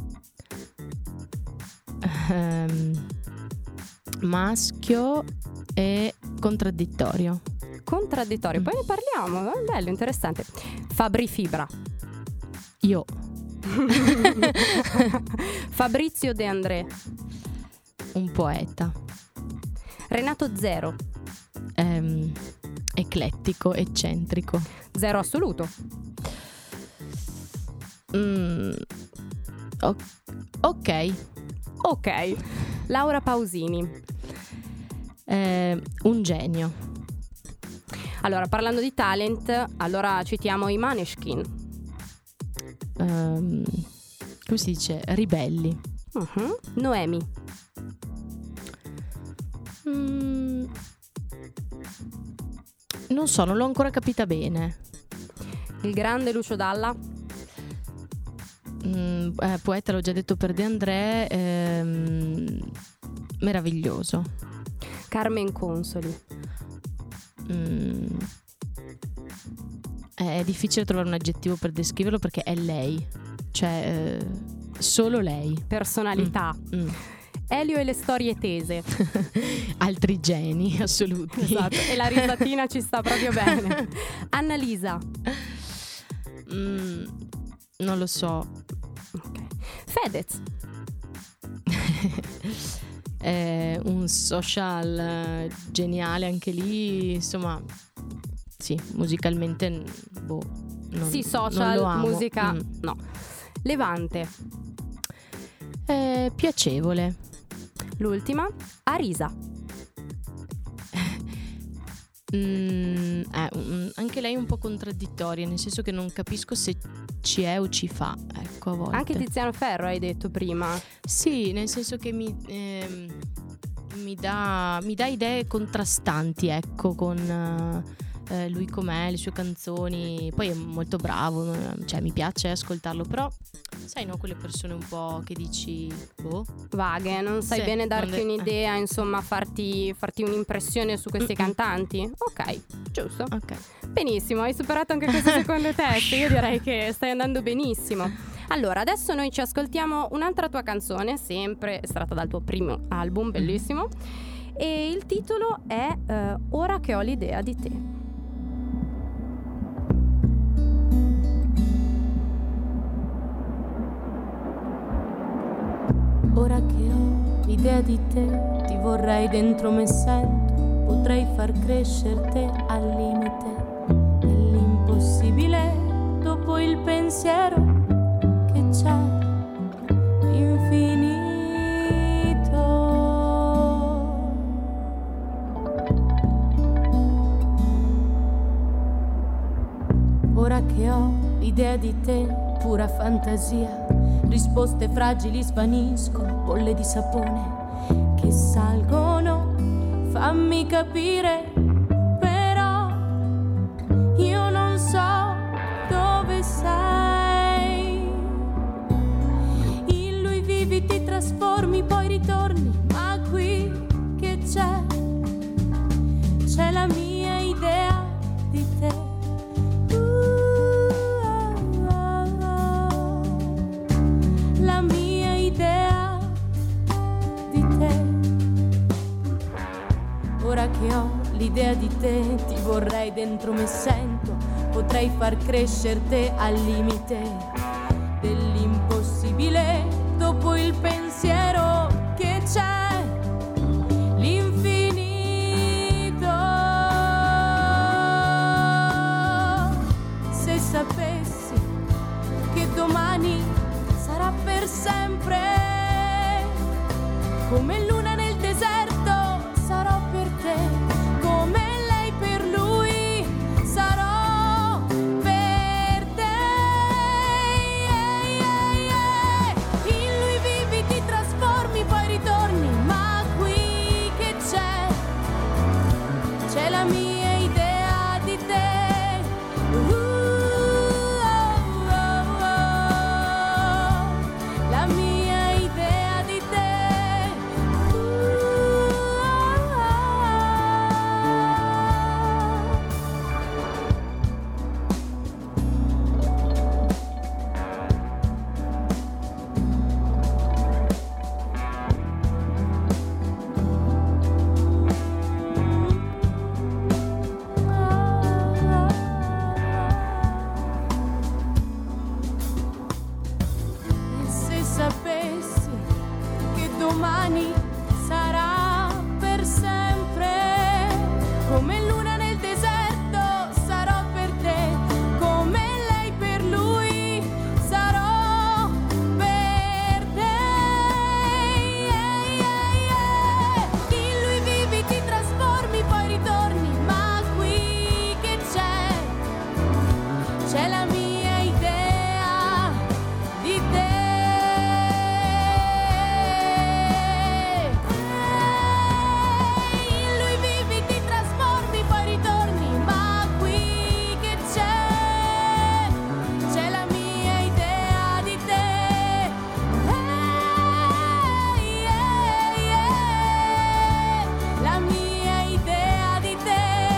Ehm, maschio e contraddittorio. Contraddittorio. Mm. Poi ne parliamo. eh, Bello, interessante. Fabri Fibra. Io. Fabrizio De André. Un poeta. Renato Zero. Ehm, eclettico, eccentrico. Zero assoluto. Mm, o- ok. Ok. Laura Pausini. Eh, un genio. Allora, parlando di talent, allora citiamo i Maneskin. Ehm, come si dice? Ribelli. Mhm. Noemi. Mm, non so, non l'ho ancora capita bene. Il grande Lucio Dalla. Mm, eh, poeta, l'ho già detto per De André. ehm, meraviglioso. Carmen Consoli. Mm, è difficile trovare un aggettivo per descriverlo, perché è lei, cioè eh, solo lei. Personalità. Mm. Elio e le storie tese. Altri geni assoluti. Esatto. E la risatina ci sta proprio bene. Annalisa. Mm, non lo so. Ok. Fedez. È un social eh, geniale anche lì, insomma. Sì, musicalmente boh, non, Sì, non social, lo amo. musica, Mm. no. Levante. È piacevole. L'ultima, Arisa. Mm, eh, mm, anche lei è un po' contraddittoria, nel senso che non capisco se ci è o ci fa, ecco, a volte. Anche Tiziano Ferro hai detto prima. Sì, nel senso che mi, ehm, mi, dà, mi dà idee contrastanti, ecco, con eh, lui com'è, le sue canzoni. Poi è molto bravo, eh, cioè mi piace ascoltarlo, però sai, no, quelle persone un po' che dici, boh. Vaghe, non sai Sì, bene darti non le- un'idea, insomma, farti, farti un'impressione su questi Mm-mm. cantanti? Ok, giusto. Ok. Benissimo, hai superato anche questo secondo test. Io direi che stai andando benissimo. Allora, adesso noi ci ascoltiamo un'altra tua canzone, sempre estratta dal tuo primo album, bellissimo. E il titolo è eh, Ora che ho l'idea di te. Ora che ho l'idea di te, ti vorrei dentro me sento, potrei far crescere te al limite dell'impossibile, dopo il pensiero che c'è l'infinito. Ora che ho l'idea di te, pura fantasia, risposte fragili svaniscono, bolle di sapone che salgono, fammi capire, però io non so dove sei. In lui vivi, ti trasformi, poi ritorni, ma qui che c'è? C'è la mia idea di te. La mia idea l'idea di te, ti vorrei dentro me sento, potrei far crescere te al limite dell'impossibile, dopo il pensiero che c'è l'infinito. Se sapessi che domani sarà per sempre, come luna nel deserto sarò per te, come lei per lui sarò per te. In lui vivi, ti trasformi, poi ritorni, ma qui che c'è? C'è la mia idea di te. Uh, oh, oh, oh. La mia idea di te. Uh, oh, oh. E se sapessi che domani sarà per sempre, come luna nel deserto sarò per te, come lei per lui sarò per te. In lui vivi, ti trasformi, poi ritorni, ma qui che c'è? C'è la mia idea di te. In lui vivi, ti trasformi, poi ritorni, ma qui che c'è? C'è la mia idea di te. La mia idea di te.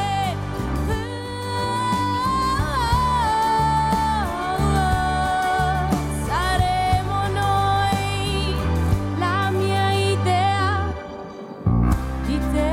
Saremo noi, la mia idea di te.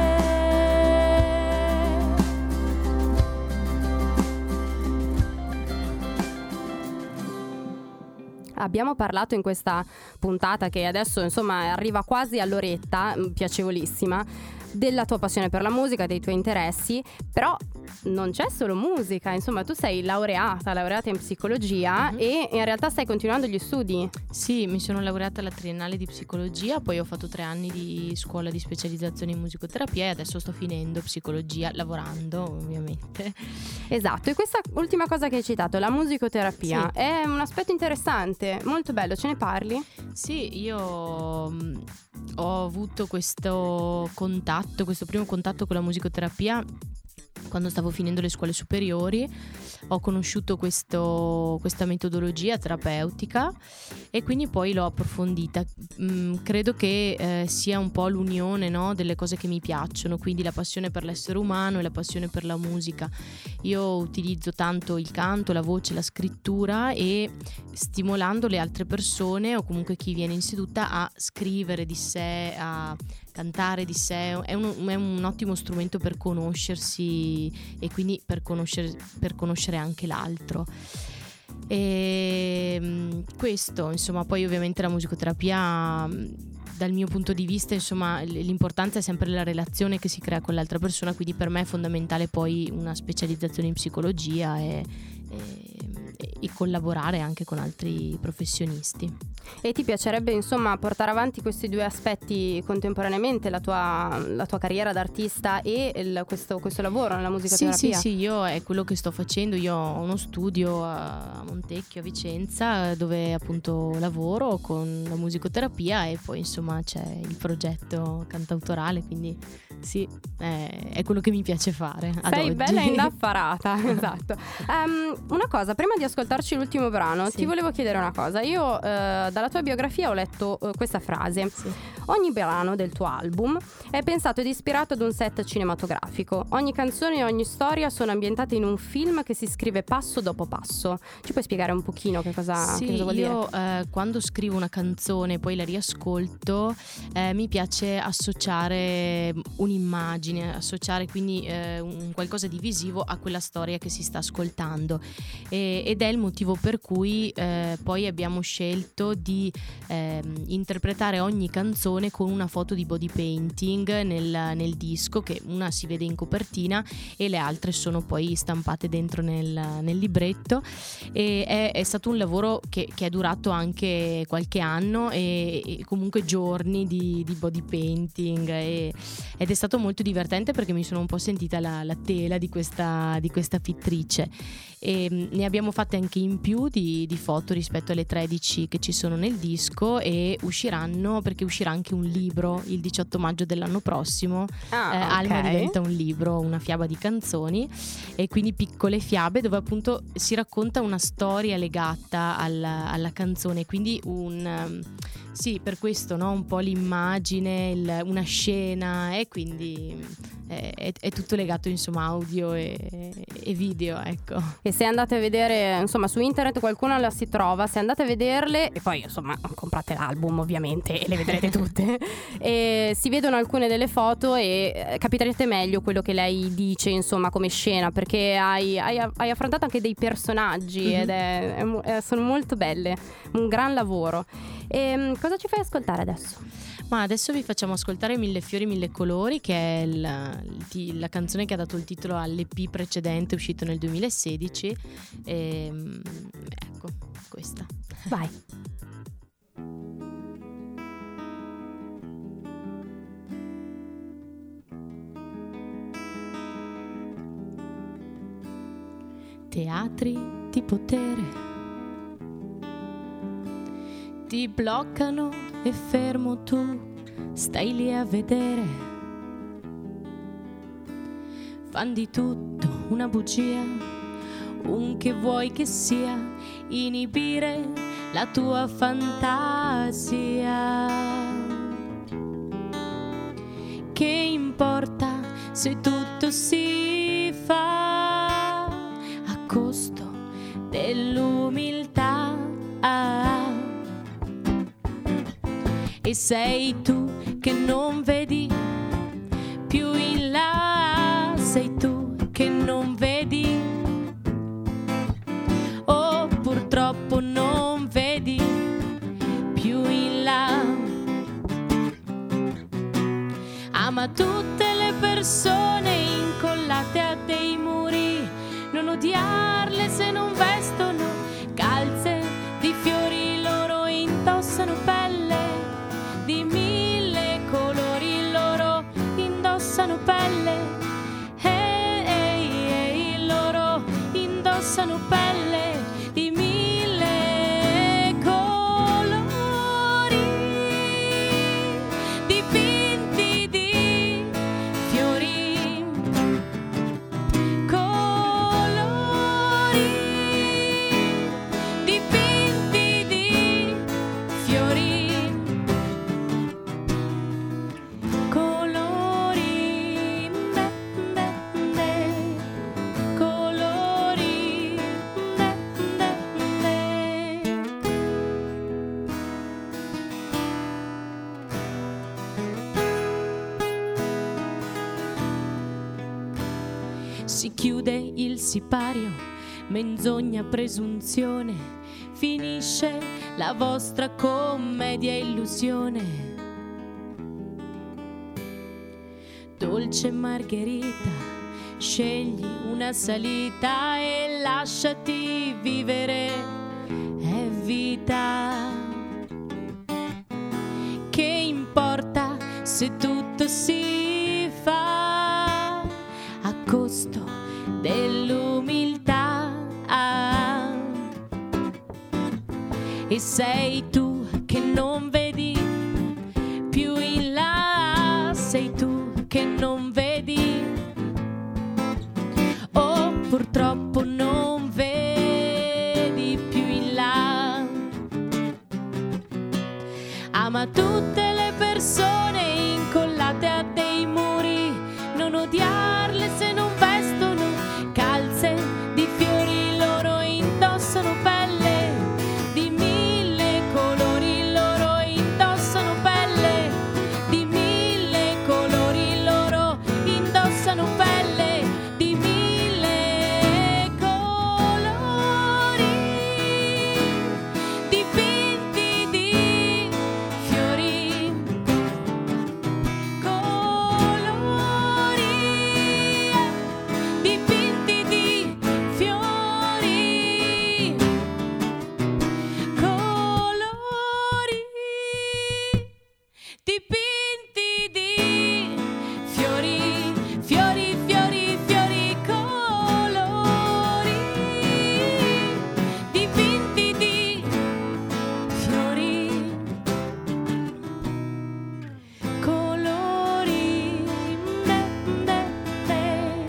Abbiamo parlato in questa puntata, che adesso insomma arriva quasi all'oretta, mh, piacevolissima, della tua passione per la musica, dei tuoi interessi, però non c'è solo musica, insomma tu sei laureata, laureata in psicologia, Mhm. e in realtà stai continuando gli studi. Sì, mi sono laureata alla triennale di psicologia, poi ho fatto tre anni di scuola di specializzazione in musicoterapia e adesso sto finendo psicologia, lavorando ovviamente. Esatto, e questa ultima cosa che hai citato, la musicoterapia, Sì. è un aspetto interessante, molto bello, ce ne parli? Sì, io mh, ho avuto questo contatto, questo primo contatto con la musicoterapia quando stavo finendo le scuole superiori. Ho conosciuto questo, questa metodologia terapeutica e quindi poi l'ho approfondita. Mm, credo che eh, sia un po' l'unione, no, delle cose che mi piacciono, quindi la passione per l'essere umano e la passione per la musica. Io utilizzo tanto il canto, la voce, la scrittura, e stimolando le altre persone o comunque chi viene in seduta a scrivere di sé, a cantare di sé, è un, è un ottimo strumento per conoscersi e quindi per conoscere, per conoscere anche l'altro. E mh, questo, insomma, poi ovviamente la musicoterapia, mh, dal mio punto di vista, insomma, l- l'importanza è sempre la relazione che si crea con l'altra persona, quindi per me è fondamentale poi una specializzazione in psicologia e, e, e collaborare anche con altri professionisti. E ti piacerebbe insomma portare avanti questi due aspetti contemporaneamente, la tua, la tua carriera d'artista e il- questo, questo lavoro nella Sì, musicoterapia? sì, sì, io è quello che sto facendo. Io ho uno studio a Montecchio, a Vicenza, dove appunto lavoro con la musicoterapia e poi insomma c'è il progetto cantautorale, quindi sì, è, è quello che mi piace fare ad Sei oggi. bella indaffarata, esatto. Ehm, una cosa, prima di ascoltarci l'ultimo brano, Sì. ti volevo chiedere una cosa. Io eh, dalla tua biografia ho letto eh, questa frase. Sì. Ogni brano del tuo album è pensato ed ispirato ad un set cinematografico. Ogni canzone e ogni storia sono ambientate in un film che si scrive passo dopo passo. Ci puoi spiegare un pochino che cosa, sì, che cosa vuol dire? Io eh, quando scrivo una canzone e poi la riascolto, eh, mi piace associare un'immagine, associare quindi eh, un qualcosa di visivo a quella storia che si sta ascoltando, e, ed è il motivo per cui eh, poi abbiamo scelto di eh, interpretare ogni canzone con una foto di body painting nel, nel disco, che una si vede in copertina e le altre sono poi stampate dentro nel, nel libretto. E è, è stato un lavoro che, che è durato anche qualche anno e, e comunque giorni di, di body painting, e, ed è stato molto divertente perché mi sono un po' sentita la, la tela di questa, di questa pittrice, e ne abbiamo fatte anche in più di, di foto rispetto alle tredici che ci sono nel disco, e usciranno, perché uscirà anche un libro il diciotto maggio dell'anno prossimo. Ah, eh, okay. Alma diventa un libro, una fiaba di canzoni, e quindi piccole fiabe dove appunto si racconta una storia legata alla, alla canzone, quindi un sì, per questo, no? Un po' l'immagine, il, una scena, e quindi è, è, è tutto legato, insomma, audio e, e video, ecco. E se andate a vedere, insomma, su internet qualcuna la si trova, se andate a vederle, e poi insomma comprate l'album ovviamente e le vedrete tutte, e si vedono alcune delle foto e capirete meglio quello che lei dice, insomma, come scena, perché hai, hai, hai affrontato anche dei personaggi, mm-hmm. ed è, è, è, sono molto belle, un gran lavoro. E cosa ci fai ascoltare adesso? Ma adesso vi facciamo ascoltare Mille fiori, mille colori, che è il, il, la canzone che ha dato il titolo all'E P precedente uscito nel duemilasedici. E, ecco, questa. Vai. Teatri di potere ti bloccano e fermo tu stai lì a vedere. Fan di tutto una bugia, un che vuoi che sia, inibire la tua fantasia. Che importa se tutto si fa a costo dell'umiltà? E sei tu che non vedi più in là, sei tu che non vedi, oh purtroppo non vedi più in là. Ama tutte le persone incollate a dei muri, non odiarle se non vestono calze di fiori, loro indossano pelle di mille colori, loro indossano pelle, ehi, ehi, ehi, loro indossano pelle di mille colori, dipinti di fiori, colori, dipinti di fiori. Si chiude il sipario, menzogna, presunzione, finisce la vostra commedia illusione. Dolce margherita, scegli una salita e lasciati vivere, è vita. Che importa se tutto si fa a costo dell'umiltà? E sei tu che non vedi più in là, sei tu che non vedi, oh purtroppo non vedi più in là. Ama tutte le persone persone incollate a dei muri, non odiarle se non vestono calze di fiori, loro indossano pelle di mille colori, loro indossano pelle di mille colori, loro indossano pelle di mille colori, dipinti di fiori, colori, dipinti di fiori, colori, dipinti di fiori, fiori, fiori, fiori, colori, dipinti di fiori, colori, ne, ne, ne,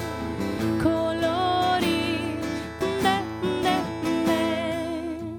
colori, ne, ne, ne.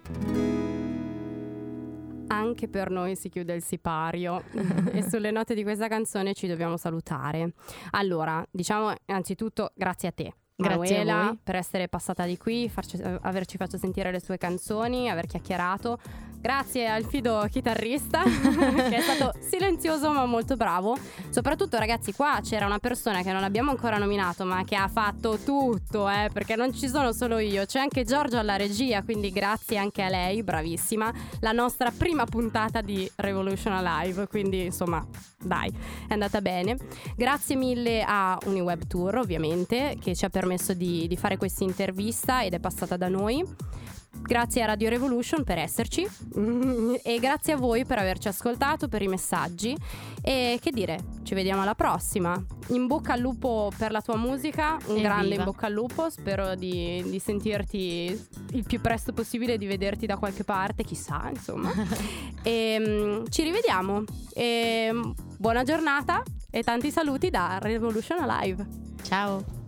Anche per noi si chiude il sipario e sulle note di questa canzone ci dobbiamo salutare. Allora, diciamo innanzitutto grazie a te, Grazie a Manuela, voi. per essere passata di qui, farci- averci fatto sentire le sue canzoni, aver chiacchierato. Grazie al fido chitarrista che è stato silenzioso ma molto bravo. Soprattutto, ragazzi, qua c'era una persona che non abbiamo ancora nominato ma che ha fatto tutto, eh, perché non ci sono solo io, c'è anche Giorgio alla regia, quindi grazie anche a lei, bravissima. La nostra prima puntata di Revolution Alive, quindi insomma dai, è andata bene. Grazie mille a Uniweb Tour, ovviamente, che ci ha permesso di, di fare questa intervista ed è passata da noi. Grazie a Radio Revolution per esserci e grazie a voi per averci ascoltato, per i messaggi, e che dire, ci vediamo alla prossima. In bocca al lupo per la tua musica, un Evviva. grande in bocca al lupo, spero di, di sentirti il più presto possibile, di vederti da qualche parte, chissà, insomma. E mm, ci rivediamo e mm, buona giornata e tanti saluti da Revolution Alive. Ciao.